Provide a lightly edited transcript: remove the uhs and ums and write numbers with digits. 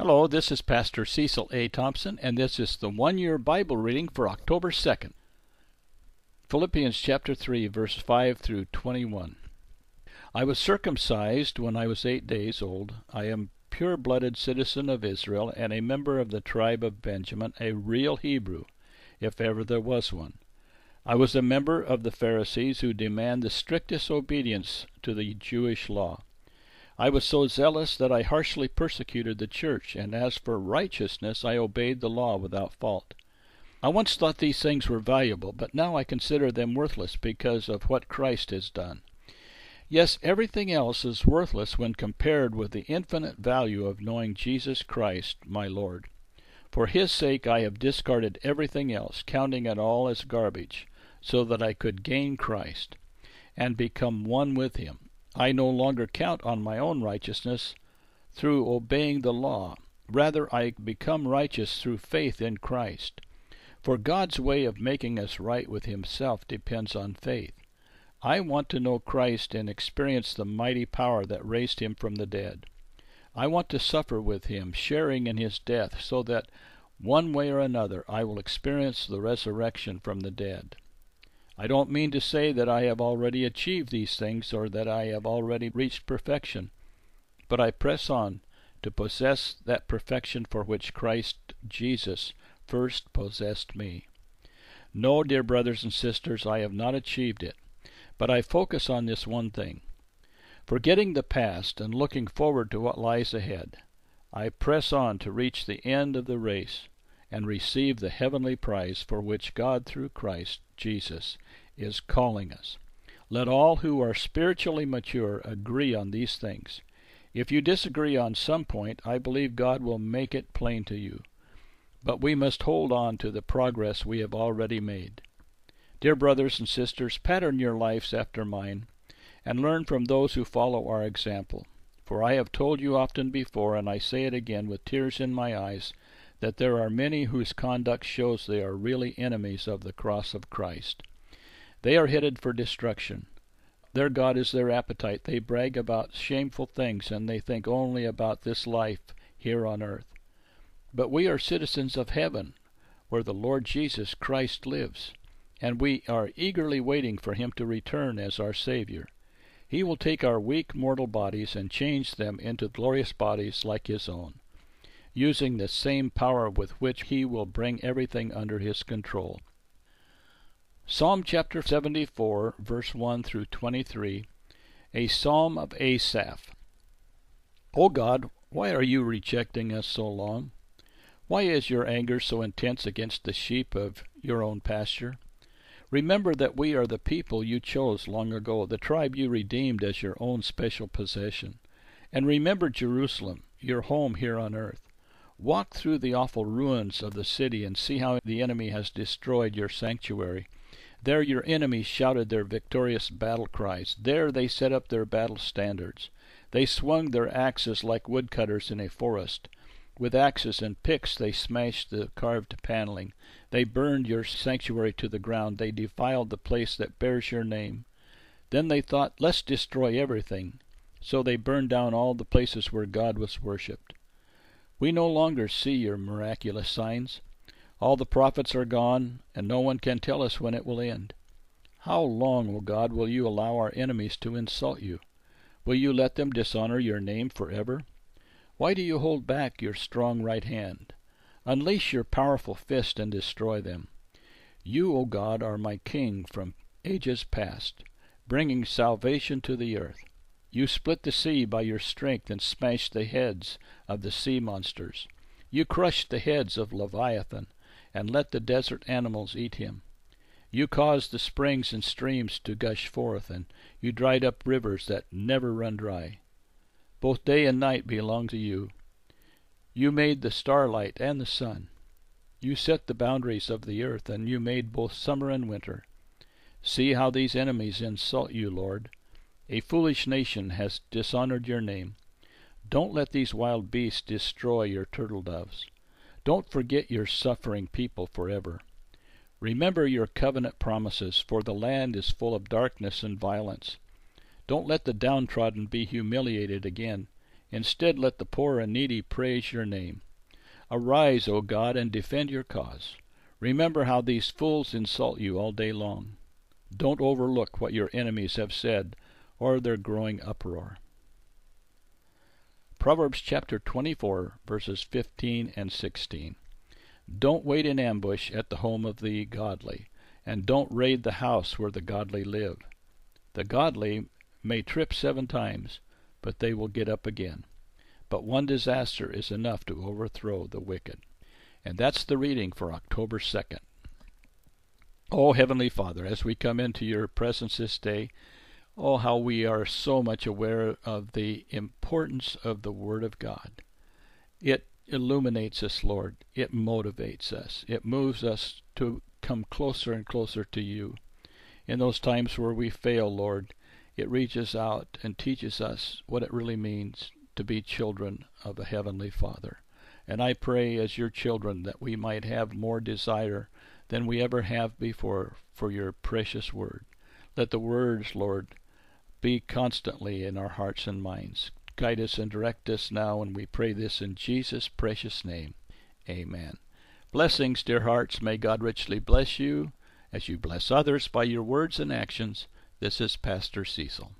Hello, this is Pastor Cecil A. Thompson, and this is the one-year Bible reading for October 2nd. Philippians chapter 3, verse 5 through 21. I was circumcised when I was 8 days old. I am pure-blooded citizen of Israel and a member of the tribe of Benjamin, a real Hebrew, if ever there was one. I was a member of the Pharisees who demand the strictest obedience to the Jewish law. I was so zealous that I harshly persecuted the church, and as for righteousness, I obeyed the law without fault. I once thought these things were valuable, but now I consider them worthless because of what Christ has done. Yes, everything else is worthless when compared with the infinite value of knowing Jesus Christ, my Lord. For His sake I have discarded everything else, counting it all as garbage, so that I could gain Christ and become one with Him. I no longer count on my own righteousness through obeying the law. Rather, I become righteous through faith in Christ. For God's way of making us right with Himself depends on faith. I want to know Christ and experience the mighty power that raised Him from the dead. I want to suffer with Him, sharing in His death, so that one way or another I will experience the resurrection from the dead. I don't mean to say that I have already achieved these things or that I have already reached perfection, but I press on to possess that perfection for which Christ Jesus first possessed me. No, dear brothers and sisters, I have not achieved it, but I focus on this one thing. Forgetting the past and looking forward to what lies ahead, I press on to reach the end of the race and receive the heavenly prize for which God through Christ Jesus is calling us. Let all who are spiritually mature agree on these things. If you disagree on some point, I believe God will make it plain to you. But we must hold on to the progress we have already made. Dear brothers and sisters, pattern your lives after mine, and learn from those who follow our example. For I have told you often before, and I say it again with tears in my eyes, that there are many whose conduct shows they are really enemies of the cross of Christ. They are headed for destruction. Their God is their appetite. They brag about shameful things, and they think only about this life here on earth. But we are citizens of heaven, where the Lord Jesus Christ lives, and we are eagerly waiting for Him to return as our Savior. He will take our weak mortal bodies and change them into glorious bodies like His own, using the same power with which He will bring everything under His control. Psalm chapter 74, verse 1 through 23, a psalm of Asaph. O God, why are you rejecting us so long? Why is your anger so intense against the sheep of your own pasture? Remember that we are the people you chose long ago, the tribe you redeemed as your own special possession. And remember Jerusalem, your home here on earth. Walk through the awful ruins of the city and see how the enemy has destroyed your sanctuary. There your enemies shouted their victorious battle cries. There they set up their battle standards. They swung their axes like woodcutters in a forest. With axes and picks they smashed the carved paneling. They burned your sanctuary to the ground. They defiled the place that bears your name. Then they thought, let's destroy everything. So they burned down all the places where God was worshipped. We no longer see your miraculous signs. All the prophets are gone, and no one can tell us when it will end. How long, O God, will you allow our enemies to insult you? Will you let them dishonor your name forever? Why do you hold back your strong right hand? Unleash your powerful fist and destroy them. You, O God, are my King from ages past, bringing salvation to the earth. You split the sea by your strength and smashed the heads of the sea monsters. You crushed the heads of Leviathan and let the desert animals eat him. You caused the springs and streams to gush forth, and you dried up rivers that never run dry. Both day and night belong to you. You made the starlight and the sun. You set the boundaries of the earth, and you made both summer and winter. See how these enemies insult you, Lord. A foolish nation has dishonored your name. Don't let these wild beasts destroy your turtle doves. Don't forget your suffering people forever. Remember your covenant promises, for the land is full of darkness and violence. Don't let the downtrodden be humiliated again. Instead, let the poor and needy praise your name. Arise, O God, and defend your cause. Remember how these fools insult you all day long. Don't overlook what your enemies have said, or their growing uproar. Proverbs chapter 24, verses 15 and 16. Don't wait in ambush at the home of the godly, and don't raid the house where the godly live. The godly may trip 7 times, but they will get up again. But one disaster is enough to overthrow the wicked. And that's the reading for October 2nd. Oh, Heavenly Father, as we come into your presence this day, oh, how we are so much aware of the importance of the Word of God. It illuminates us, Lord. It motivates us. It moves us to come closer and closer to you. In those times where we fail, Lord, it reaches out and teaches us what it really means to be children of the Heavenly Father. And I pray as your children that we might have more desire than we ever have before for your precious word. Let the words, Lord, be constantly in our hearts and minds. Guide us and direct us now, and we pray this in Jesus' precious name. Amen. Blessings, dear hearts. May God richly bless you as you bless others by your words and actions. This is Pastor Cecil.